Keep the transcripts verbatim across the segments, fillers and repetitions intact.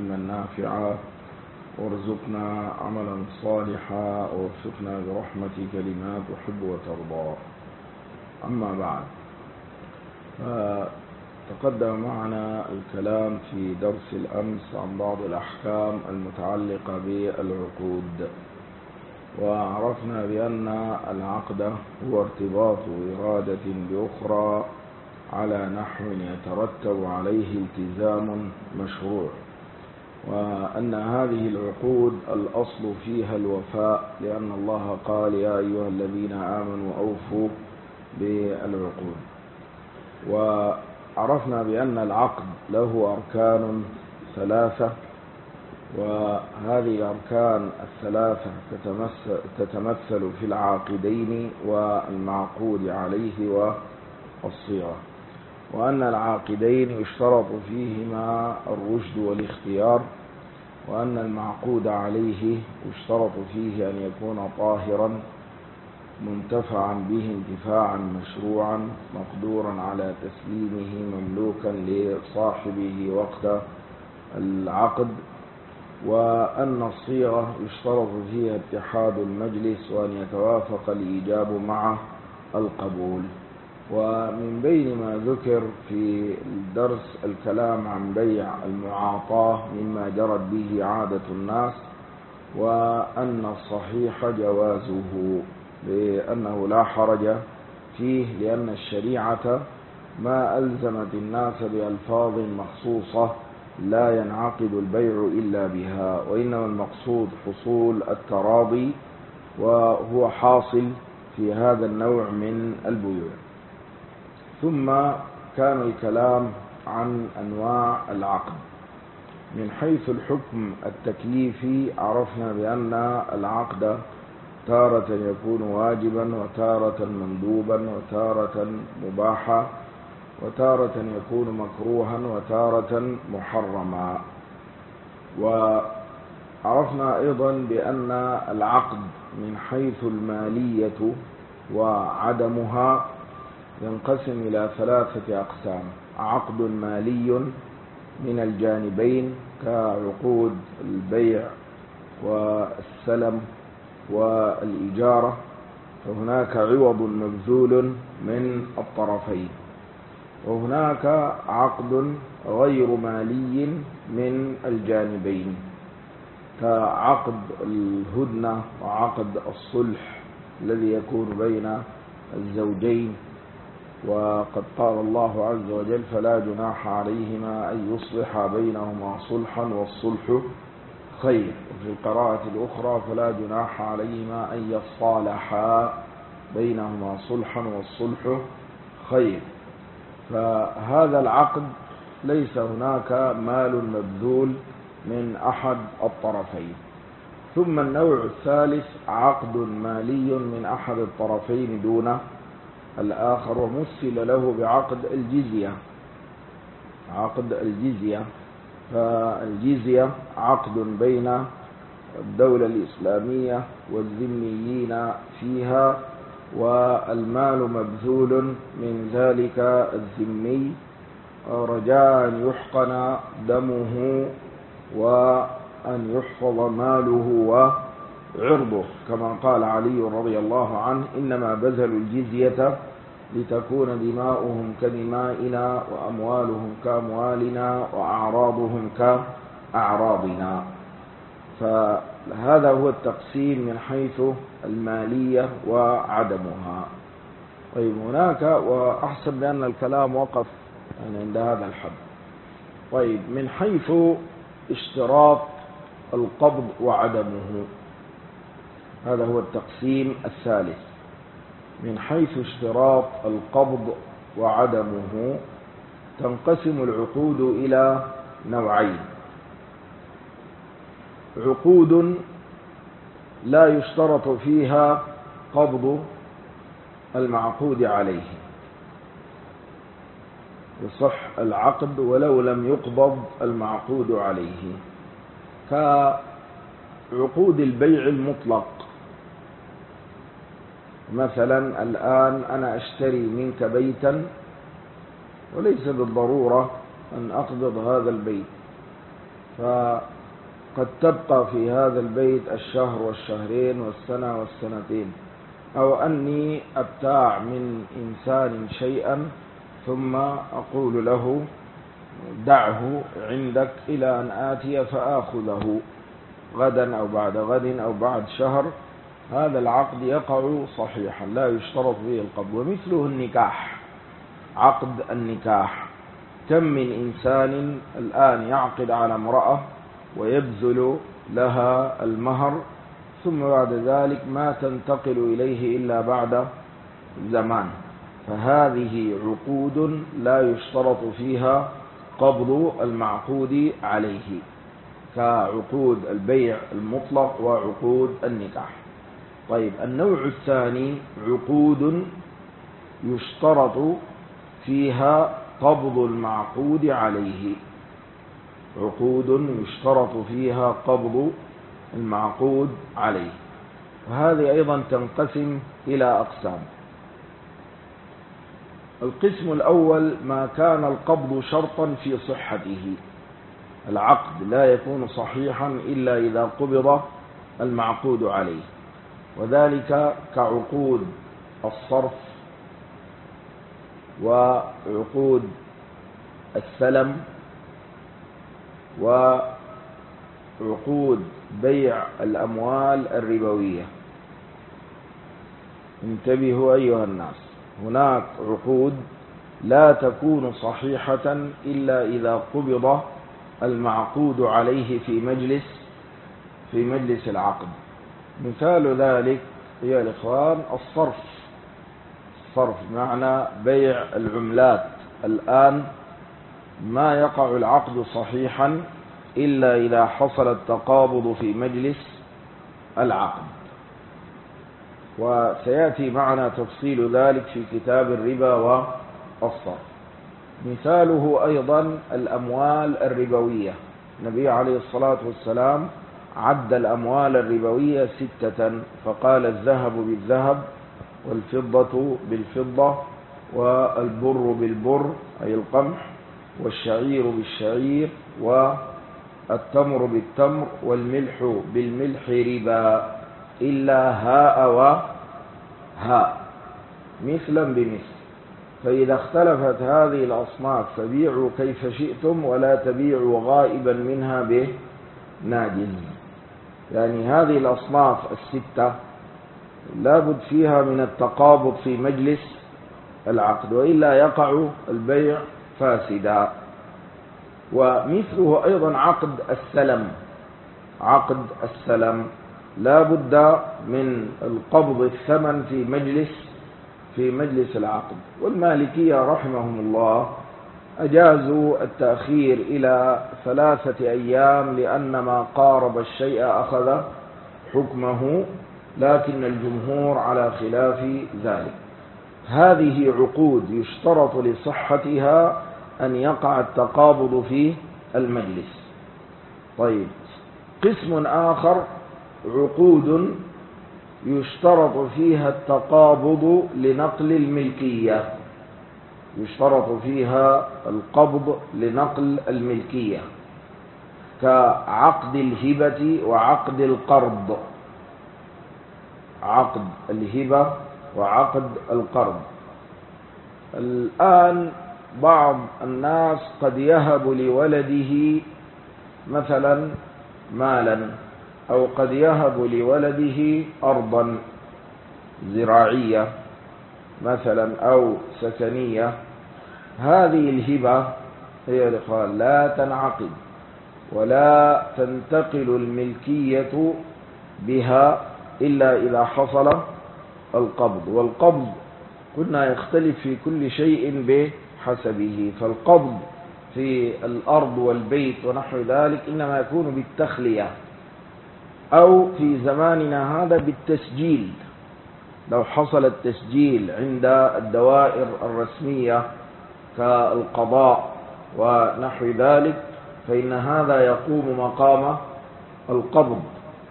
علما نافعا، وارزقنا عملا صالحا، ووفقنا برحمتك لما تحب وترضى. أما بعد، تقدم معنا الكلام في درس الأمس عن بعض الأحكام المتعلقة بالعقود، وعرفنا بأن العقد هو ارتباط إرادة بأخرى على نحو يترتب عليه التزام مشروع، وأن هذه العقود الأصل فيها الوفاء، لأن الله قال: يا أيها الذين آمنوا أوفوا بالعقود. وعرفنا بأن العقد له أركان ثلاثة، وهذه الأركان الثلاثة تتمثل في العاقدين والمعقود عليه والصيغة، وأن العاقدين يشترط فيهما الرشد والاختيار، وأن المعقود عليه يشترط فيه أن يكون طاهرا منتفعا به انتفاعا مشروعا مقدورا على تسليمه مملوكا لصاحبه وقت العقد، وأن الصيغة يشترط فيها اتحاد المجلس وأن يتوافق الإيجاب مع القبول. ومن بين ما ذكر في الدرس الكلام عن بيع المعاطاة مما جرت به عادة الناس، وأن الصحيح جوازه لأنه لا حرج فيه، لأن الشريعة ما ألزمت الناس بألفاظ مخصوصة لا ينعقد البيع إلا بها، وإنما المقصود حصول التراضي، وهو حاصل في هذا النوع من البيوع. ثم كان الكلام عن أنواع العقد. من حيث الحكم التكليفي عرفنا بأن العقد تارة يكون واجبا، وتارة مندوبا، وتارة مباحا، وتارة يكون مكروها، وتارة محرما. وعرفنا أيضا بأن العقد من حيث المالية وعدمها ينقسم إلى ثلاثة أقسام: عقد مالي من الجانبين كعقود البيع والسلم والإجارة، فهناك عوض مبذول من الطرفين. وهناك عقد غير مالي من الجانبين كعقد الهدنة وعقد الصلح الذي يكون بين الزوجين، وقد قال الله عز وجل: فلا جناح عليهما أن يصلح بينهما صلحا والصلح خير. وفي القراءة الأخرى: فلا جناح عليهما أن يصالحا بينهما صلحا والصلح خير. فهذا العقد ليس هناك مال مبذول من أحد الطرفين. ثم النوع الثالث عقد مالي من أحد الطرفين دون الآخر، ومثل له بعقد الجزية. عقد الجزية، فالجزية عقد بين الدولة الإسلامية والذميين فيها، والمال مبذول من ذلك الذمي رجاء أن يحقن دمه وأن يحفظ ماله وعرضه، كما قال علي رضي الله عنه: إنما بذلوا الجزية لتكون دماؤهم كدمائنا، وأموالهم كأموالنا، وأعراضهم كأعراضنا. فهذا هو التقسيم من حيث المالية وعدمها. طيب، هناك، وأحسب بأن الكلام وقف يعني عند هذا الحد. طيب، من حيث اشتراط القبض وعدمه، هذا هو التقسيم الثالث. من حيث اشتراط القبض وعدمه تنقسم العقود إلى نوعين: عقود لا يشترط فيها قبض المعقود عليه، يصح العقد ولو لم يقبض المعقود عليه، كعقود البيع المطلق. مثلا الآن أنا أشتري منك بيتا وليس بالضرورة أن أقبض هذا البيت، فقد تبقى في هذا البيت الشهر والشهرين والسنة والسنتين، أو أني أبتاع من إنسان شيئا ثم أقول له دعه عندك إلى أن آتي فآخذه غدا أو بعد غد أو بعد شهر، هذا العقد يقع صحيحا لا يشترط فيه القبض. ومثله النكاح، عقد النكاح، كم من إنسان الآن يعقد على امرأة ويبذل لها المهر ثم بعد ذلك ما تنتقل إليه إلا بعد زمان، فهذه عقود لا يشترط فيها قبض المعقود عليه، كعقود البيع المطلق وعقود النكاح. طيب، النوع الثاني عقود يشترط فيها قبض المعقود عليه، عقود يشترط فيها قبض المعقود عليه، وهذه أيضا تنقسم إلى أقسام. القسم الأول ما كان القبض شرطا في صحته، العقد لا يكون صحيحا إلا إذا قبض المعقود عليه، وذلك كعقود الصرف وعقود السلم وعقود بيع الأموال الربوية. انتبهوا أيها الناس، هناك عقود لا تكون صحيحة إلا إذا قبض المعقود عليه في مجلس في مجلس العقد. مثال ذلك يا الإخوان الصرف، الصرف معنى بيع العملات. الآن ما يقع العقد صحيحا إلا إذا حصل التقابض في مجلس العقد، وسيأتي معنا تفصيل ذلك في كتاب الربا والصرف. مثاله أيضا الأموال الربوية، النبي عليه الصلاة والسلام عد الأموال الربوية ستة، فقال الذهب بالذهب والفضة بالفضة والبر بالبر أي القمح والشعير بالشعير والتمر بالتمر والملح بالملح ربا إلا هاء وهاء مثلا بمثل. فإذا اختلفت هذه الأصناف فبيعوا كيف شئتم ولا تبيعوا غائبا منها بناجز. يعني هذه الأصناف الستة لابد فيها من التقابض في مجلس العقد، وإلا يقع البيع فاسدا. ومثله أيضا عقد السلم، عقد السلم لا بد من القبض الثمن في مجلس في مجلس العقد. والمالكية رحمهم الله أجازوا التأخير إلى ثلاثة أيام لأن ما قارب الشيء أخذ حكمه، لكن الجمهور على خلاف ذلك. هذه عقود يشترط لصحتها أن يقع التقابض في المجلس. طيب، قسم آخر عقود يشترط فيها التقابض لنقل الملكية، يشترط فيها القبض لنقل الملكية، كعقد الهبة وعقد القرض، عقد الهبة وعقد القرض. الآن بعض الناس قد يهب لولده مثلا مالا، أو قد يهب لولده أرضا زراعية مثلا أو سكنية. هذه الهبة هي الإخوان لا تنعقد ولا تنتقل الملكية بها إلا إذا حصل القبض، والقبض كنا يختلف في كل شيء بحسبه. فالقبض في الأرض والبيت ونحو ذلك إنما يكون بالتخلية، أو في زماننا هذا بالتسجيل. لو حصل التسجيل عند الدوائر الرسمية كالقضاء ونحو ذلك فإن هذا يقوم مقام القبض،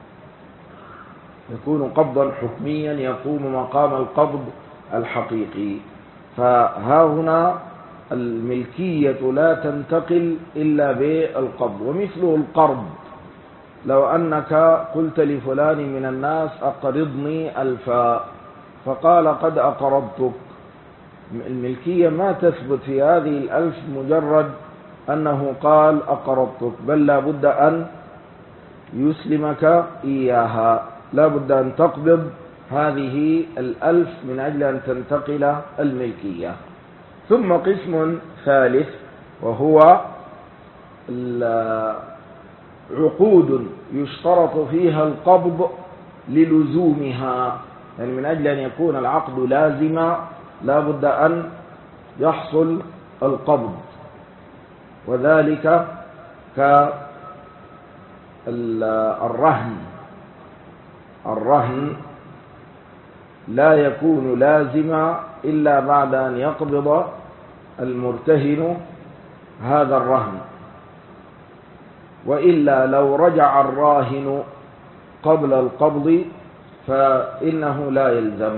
يكون قبضا حكميا يقوم مقام القبض الحقيقي. فها هنا الملكية لا تنتقل إلا بالقبض. ومثله القرض، لو أنك قلت لفلان من الناس أقرضني ألفا، فقال قد أقرضتك، الملكية ما تثبت في هذه الألف مجرد أنه قال أقرضتك، بل لا بد أن يسلمك إياها، لا بد أن تقبض هذه الألف من أجل أن تنتقل الملكية. ثم قسم ثالث وهو عقود يشترط فيها القبض للزومها، يعني من أجل أن يكون العقد لازما لا بد أن يحصل القبض، وذلك كالرهن. الرهن لا يكون لازما إلا بعد أن يقبض المرتهن هذا الرهن، وإلا لو رجع الراهن قبل القبض فإنه لا يلزم.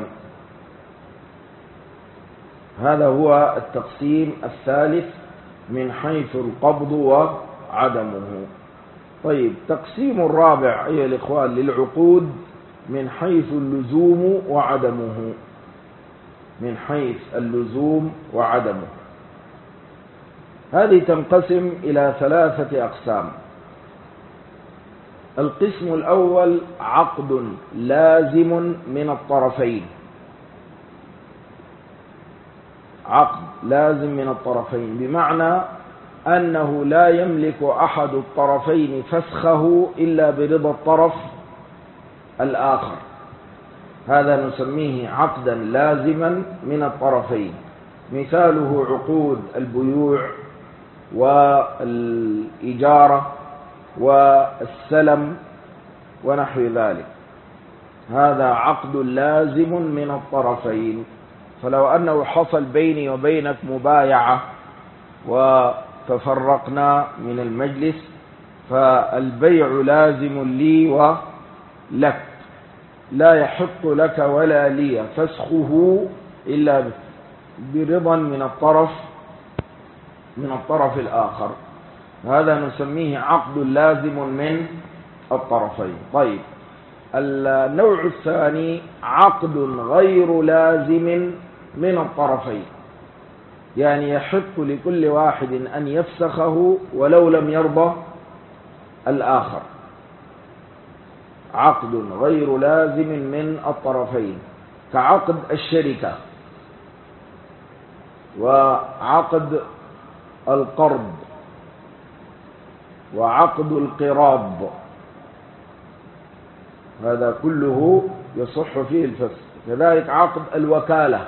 هذا هو التقسيم الثالث من حيث القبض وعدمه. طيب، تقسيم الرابع أيها الإخوان للعقود من حيث اللزوم وعدمه. من حيث اللزوم وعدمه هذه تنقسم إلى ثلاثة أقسام. القسم الأول عقد لازم من الطرفين. عقد لازم من الطرفين بمعنى أنه لا يملك أحد الطرفين فسخه إلا برضا الطرف الآخر، هذا نسميه عقدا لازما من الطرفين. مثاله عقود البيوع والإجارة والسلم ونحو ذلك، هذا عقد لازم من الطرفين. فلو أنه حصل بيني وبينك مبايعة وتفرقنا من المجلس، فالبيع لازم لي ولك، لا يحق لك ولا لي فسخه إلا برضا من الطرف من الطرف الآخر، هذا نسميه عقد لازم من الطرفين. طيب، النوع الثاني عقد غير لازم من الطرفين، يعني يحق لكل واحد أن يفسخه ولو لم يرضى الآخر. عقد غير لازم من الطرفين كعقد الشركة وعقد القرض وعقد القراض، هذا كله يصح فيه الفسخ. كذلك عقد الوكالة.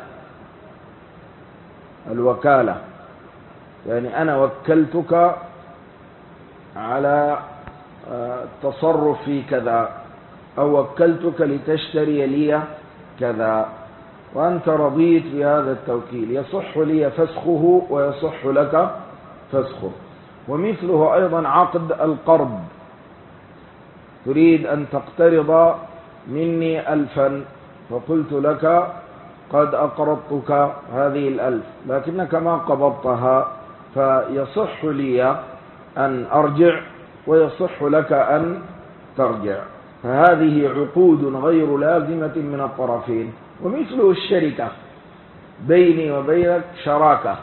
الوكالة يعني أنا وكلتك على التصرف في كذا، أو وكلتك لتشتري لي كذا، وأنت رضيت بهذا التوكيل، يصح لي فسخه ويصح لك فسخه. ومثله أيضا عقد القرض، تريد أن تقترض مني ألفا، فقلت لك قد أقرضتك هذه الألف لكنك ما قبضتها، فيصح لي أن أرجع ويصح لك أن ترجع، فهذه عقود غير لازمة من الطرفين. ومثله الشركة، بيني وبينك شراكة،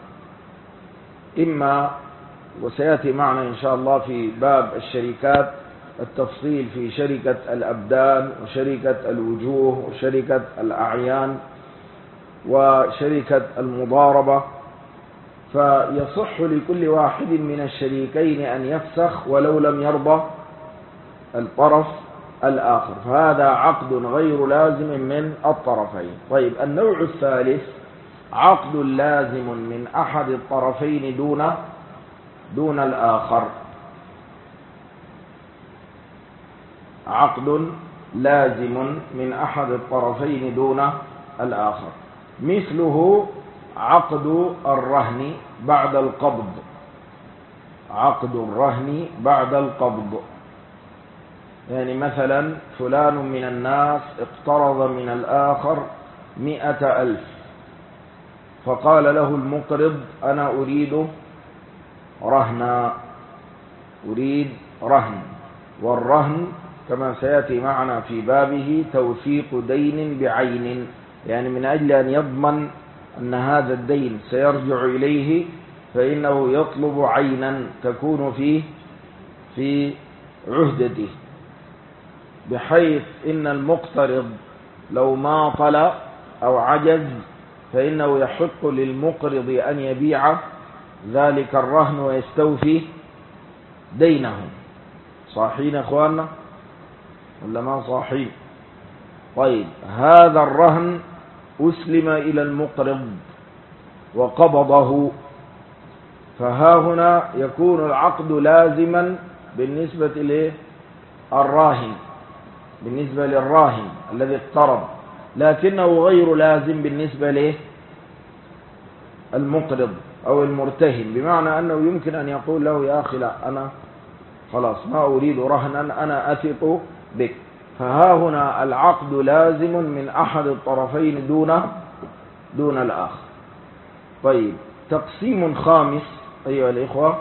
إما وسيأتي معنا إن شاء الله في باب الشركات التفصيل في شركة الأبدان وشركة الوجوه وشركة الأعيان وشركة المضاربة، فيصح لكل واحد من الشريكين أن يفسخ ولو لم يرضى الطرف الآخر، فهذا عقد غير لازم من الطرفين. طيب، النوع الثالث عقد لازم من أحد الطرفين دون دون الآخر. عقد لازم من أحد الطرفين دون الآخر، مثله عقد الرهن بعد القبض. عقد الرهن بعد القبض، يعني مثلا فلان من الناس اقترض من الآخر مئة ألف، فقال له المقرض أنا أريد رهنا، أريد رهن. والرهن كما سيأتي معنا في بابه توثيق دين بعين، يعني من أجل أن يضمن أن هذا الدين سيرجع إليه فإنه يطلب عينا تكون فيه في عهدته، بحيث إن المقترض لو ماطل أو عجز فإنه يحق للمقرض أن يبيع ذلك الرهن ويستوفي دينه. صاحين أخواننا ولا ما صاحين؟ طيب، هذا الرهن أسلم إلى المقرض وقبضه، فها هنا يكون العقد لازما بالنسبة للراهن، بالنسبة للراهن الذي اقترض، لكنه غير لازم بالنسبة للمقرض أو المرتهن، بمعنى أنه يمكن أن يقول له يا أخي لا، أنا خلاص ما أريد رهنا، أنا أثق بك. فها هنا العقد لازم من أحد الطرفين دون دون الآخر. طيب، تقسيم خامس أيها الإخوة،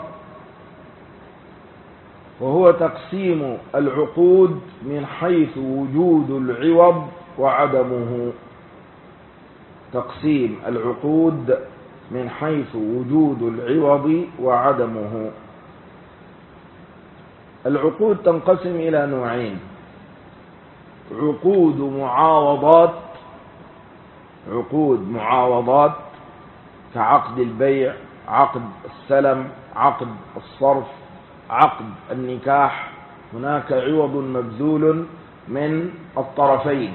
وهو تقسيم العقود من حيث وجود العوض وعدمه. تقسيم العقود من حيث وجود العوض وعدمه. العقود تنقسم إلى نوعين: عقود معاوضات، عقود معاوضات كعقد البيع، عقد السلم، عقد الصرف، عقد النكاح، هناك عوض مبذول من الطرفين.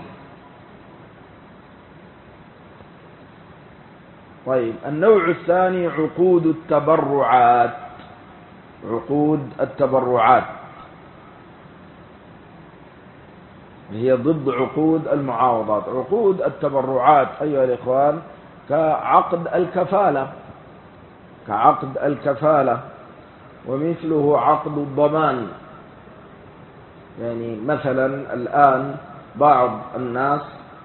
طيب، النوع الثاني عقود التبرعات، عقود التبرعات هي ضد عقود المعاوضات. عقود التبرعات أيها الإخوان كعقد الكفالة، كعقد الكفالة، ومثله عقد الضمان. يعني مثلا الآن بعض الناس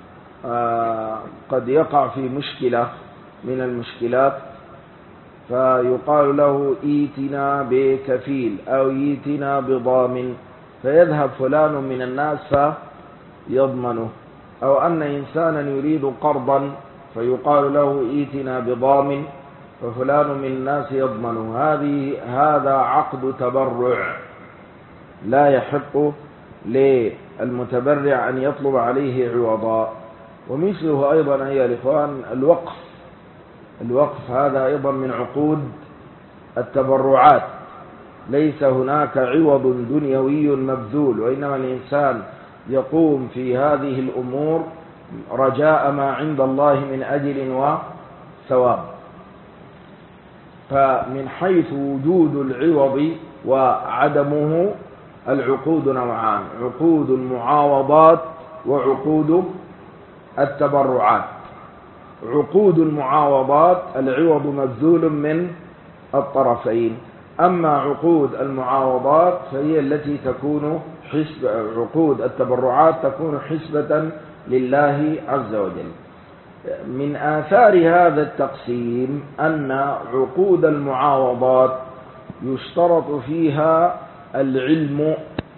قد يقع في مشكلة من المشكلات فيقال له ائتنا بكفيل أو ائتنا بضامن، فيذهب فلان من الناس فيضمنه، أو أن إنسانا يريد قرضا فيقال له ائتنا بضامن ففلان من الناس يضمنه. هذه هذا عقد تبرع، لا يحق للمتبرع أن يطلب عليه عوضا. ومثله أيضا أيها الإخوان الوقف، الوقف هذا أيضا من عقود التبرعات، ليس هناك عوض دنيوي مبذول، وإنما الإنسان يقوم في هذه الأمور رجاء ما عند الله من أجر وثواب. فمن حيث وجود العوض وعدمه العقود نوعان: عقود المعاوضات وعقود التبرعات. عقود المعاوضات العوض مبذول من الطرفين، أما عقود المعاوضات فهي التي تكون حسب، عقود التبرعات تكون حسبة لله عز وجل. من آثار هذا التقسيم أن عقود المعاوضات يشترط فيها العلم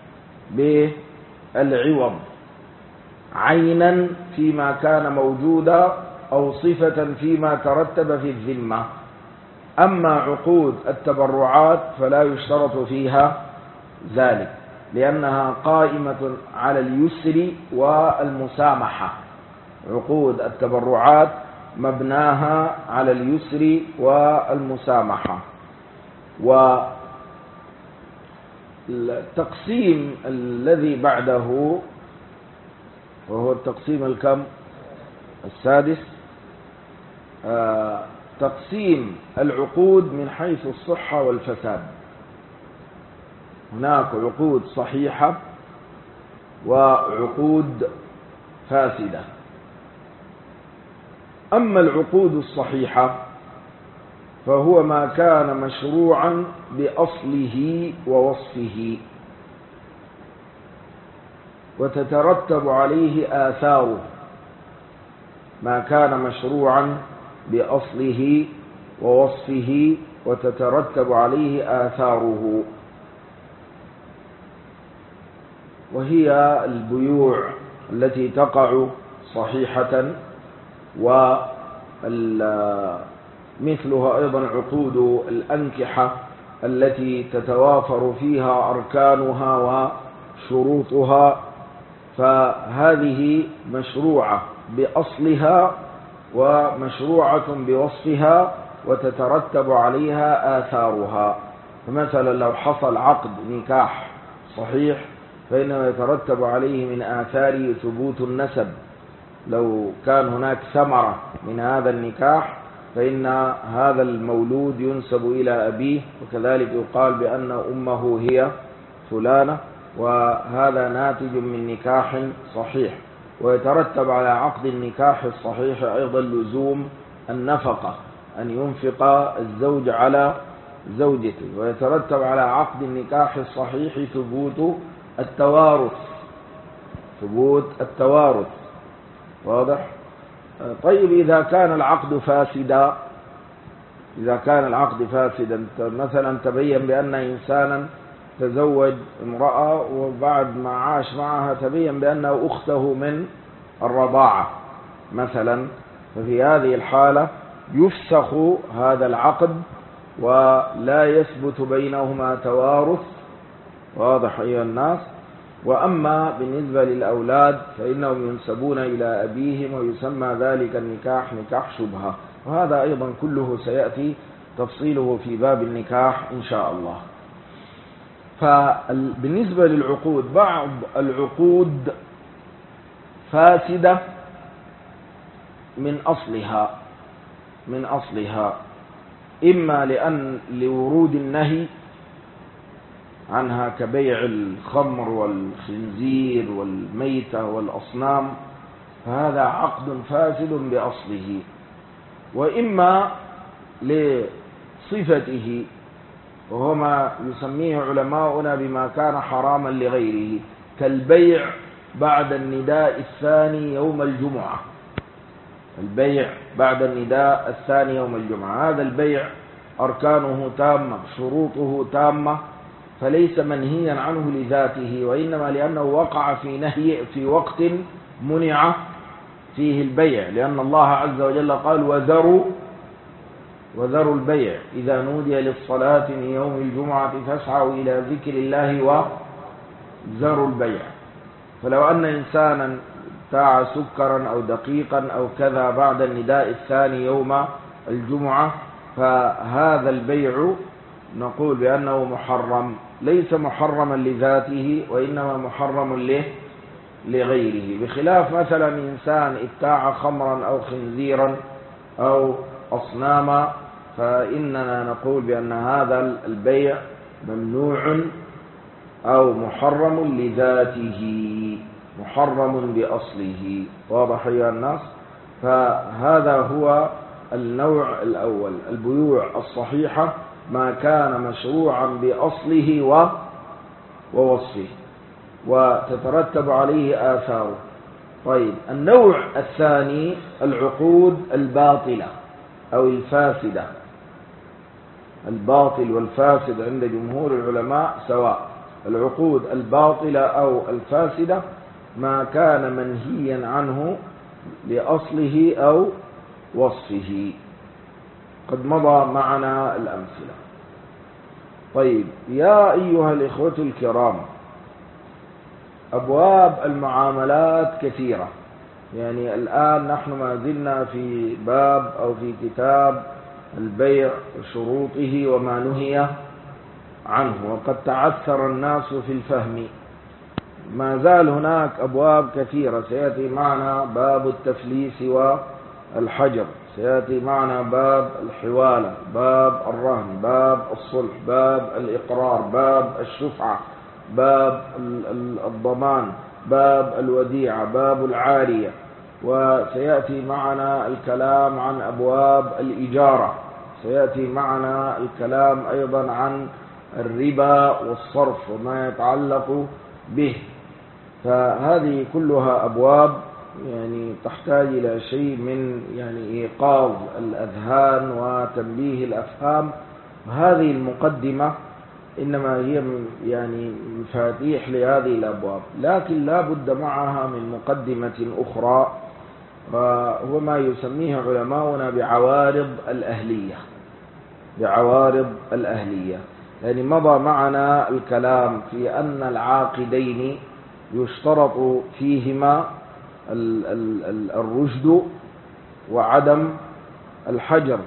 بالعوض عينا فيما كان موجودا أو صفة فيما ترتب في الذمة. أما عقود التبرعات فلا يشترط فيها ذلك، لأنها قائمة على اليسر والمسامحة. عقود التبرعات مبناها على اليسر والمسامحة. والتقسيم الذي بعده وهو التقسيم الكم السادس، آه تقسيم العقود من حيث الصحة والفساد. هناك عقود صحيحة وعقود فاسدة. أما العقود الصحيحة فهو ما كان مشروعا بأصله ووصفه وتترتب عليه آثاره، ما كان مشروعا بأصله ووصفه وتترتب عليه آثاره. وهي البيوع التي تقع صحيحة، ومثلها أيضا عقود الأنكحة التي تتوافر فيها أركانها وشروطها، فهذه مشروعة بأصلها ومشروعة بوصفها وتترتب عليها آثارها. فمثلا لو حصل عقد نكاح صحيح فإنه يترتب عليه من آثاره ثبوت النسب. لو كان هناك ثمرة من هذا النكاح فإن هذا المولود ينسب إلى أبيه، وكذلك يقال بأن أمه هي فلانة، وهذا ناتج من نكاح صحيح. ويترتب على عقد النكاح الصحيح أيضا لزوم النفقة، أن ينفق الزوج على زوجته. ويترتب على عقد النكاح الصحيح ثبوت التوارث، ثبوت التوارث. واضح؟ طيب إذا كان العقد فاسدا، إذا كان العقد فاسدا مثلا تبين بأن إنسانا تزوج امرأة وبعد ما عاش معها تبين بأنه أخته من الرضاعة مثلا، ففي هذه الحالة يفسخ هذا العقد ولا يثبت بينهما توارث. واضح أيها الناس؟ وأما بالنسبة للأولاد فإنهم ينسبون إلى أبيهم، ويسمى ذلك النكاح نكاح شبهة، وهذا أيضا كله سيأتي تفصيله في باب النكاح إن شاء الله. فبالنسبة للعقود، بعض العقود فاسدة من أصلها من أصلها إما لأن لورود النهي عنها كبيع الخمر والخنزير والميتة والأصنام، فهذا عقد فاسد بأصله، وإما لصفته وهو ما يسميه علماؤنا بما كان حراما لغيره، كالبيع بعد النداء الثاني يوم الجمعة. البيع بعد النداء الثاني يوم الجمعة، هذا البيع أركانه تامة، شروطه تامة، فليس منهيا عنه لذاته، وإنما لأنه وقع في نهي في وقت منع فيه البيع، لأن الله عز وجل قال وذروا وذروا البيع إذا نودي للصلاة من يوم الجمعة فاسعوا إلى ذكر الله وذروا البيع. فلو أن إنسانا ابتاع سكرا أو دقيقا أو كذا بعد النداء الثاني يوم الجمعة فهذا البيع نقول بأنه محرم، ليس محرما لذاته وإنما محرم له لغيره، بخلاف مثلا إنسان ابتاع خمرا أو خنزيرا أو أصناما فإننا نقول بأن هذا البيع ممنوع أو محرم لذاته، محرم بأصله. واضح يا الناس؟ فهذا هو النوع الأول، البيوع الصحيحة ما كان مشروعا بأصله ووصفه وتترتب عليه آثاره. طيب، النوع الثاني العقود الباطلة أو الفاسدة. الباطل والفاسد عند جمهور العلماء سواء. العقود الباطلة أو الفاسدة ما كان منهيا عنه لأصله أو وصفه، قد مضى معنا الأمثلة. طيب يا أيها الإخوة الكرام، أبواب المعاملات كثيرة، يعني الآن نحن ما زلنا في باب أو في كتاب البيع وشروطه وما نهي عنه، وقد تعثر الناس في الفهم. ما زال هناك أبواب كثيرة، سيأتي معنا باب التفليس والحجر، سيأتي معنا باب الحوالة، باب الرهن، باب الصلح، باب الإقرار، باب الشفعة، باب الضمان، باب الوديعة، باب العارية، وسيأتي معنا الكلام عن أبواب الإجارة، سيأتي معنا الكلام أيضا عن الربا والصرف وما يتعلق به. فهذه كلها أبواب يعني تحتاج إلى شيء من يعني إيقاظ الأذهان وتنبيه الأفهام. هذه المقدمة إنما هي يعني مفاتيح لهذه الأبواب، لكن لا بد معها من مقدمة أخرى، وهو ما يسميه علماؤنا بعوارض الأهلية. بعوارض الأهلية يعني مضى معنا الكلام في أن العاقدين يشترط فيهما الرشد وعدم الحجر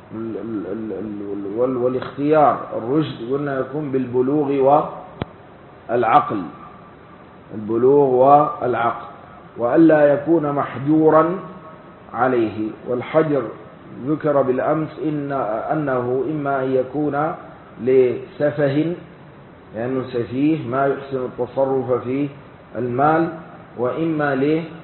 والاختيار. الرشد قلنا يكون بالبلوغ والعقل، البلوغ والعقل، وألا يكون محجورا عليه. والحجر ذكر بالأمس إن أنه إما أن يكون لسفه لأنه سفيه ما يحسن التصرف في المال، وإما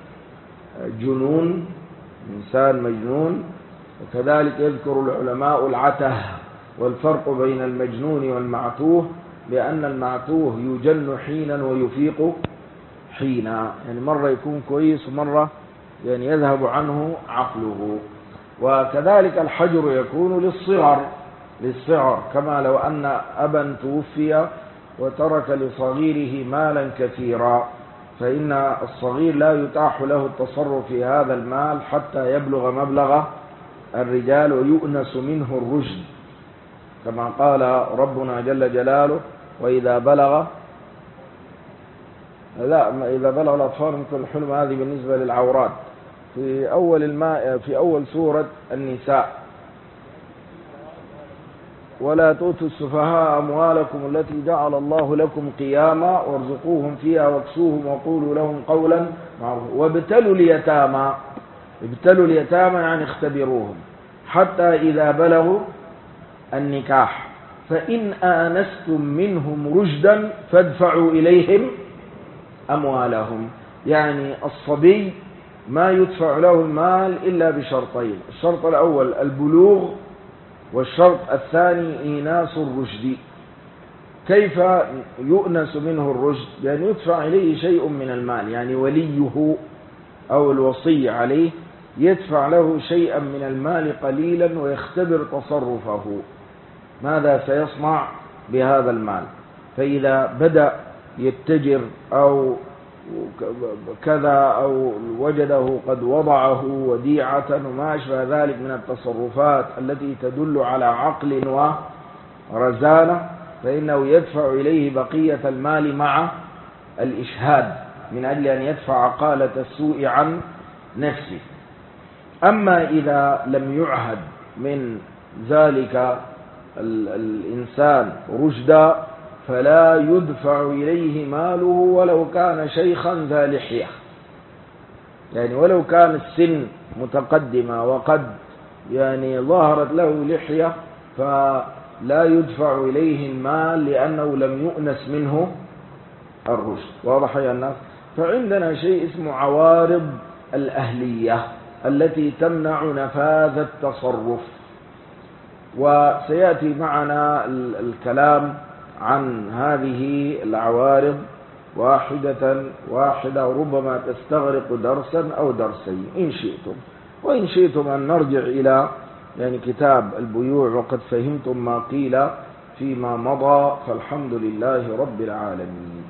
لجنون إنسان مجنون. وكذلك يذكر العلماء العته والفرق بين المجنون والمعتوه، لأن المعتوه يجن حينا ويفيق حينا، يعني مرة يكون كويس ومرة يعني يذهب عنه عقله. وكذلك الحجر يكون للصغر للصغر كما لو أن أبا توفي وترك لصغيره مالا كثيرا، فإن الصغير لا يتاح له التصرف في هذا المال حتى يبلغ مبلغ الرجال ويؤنس منه الرشد، كما قال ربنا جل جلاله: وإذا بلغ لا إذا بلغ الأطفال منكم الحلم. هذه بالنسبة للعورات في أول الماء في أول سورة النساء: ولا تؤتوا السفهاء أموالكم التي جعل الله لكم قياما وارزقوهم فيها واكسوهم وقولوا لهم قولا معروفا وابتلوا اليتامى. ابتلوا اليتامى يعني اختبروهم حتى إذا بلغوا النكاح فإن آنستم منهم رشدا فادفعوا إليهم أموالهم. يعني الصبي ما يدفع له المال إلا بشرطين: الشرط الأول البلوغ، والشرط الثاني إيناس الرشد. كيف يؤنس منه الرشد؟ يعني يدفع إليه شيء من المال، يعني وليه أو الوصي عليه يدفع له شيئا من المال قليلا ويختبر تصرفه ماذا سيصنع بهذا المال. فإذا بدأ يتجر أو كذا أو وجده قد وضعه وديعة وما أشبه ذلك من التصرفات التي تدل على عقل ورزانة، فإنه يدفع إليه بقية المال مع الإشهاد من أجل أن يدفع عقالة السوء عن نفسه. أما إذا لم يعهد من ذلك الإنسان رشدا فلا يدفع إليه ماله ولو كان شيخا ذا لحية، يعني ولو كان السن متقدمة وقد يعني ظهرت له لحية فلا يدفع إليه المال لأنه لم يؤنس منه الرشد. واضح يا الناس؟ فعندنا شيء اسمه عوارض الأهلية التي تمنع نفاذ التصرف، وسيأتي معنا الكلام عن هذه العوارض واحدة واحدة، وربما تستغرق درسا أو درسين إن شئتم. وإن شئتم أن نرجع إلى يعني كتاب البيوع وقد فهمتم ما قيل فيما مضى، فالحمد لله رب العالمين.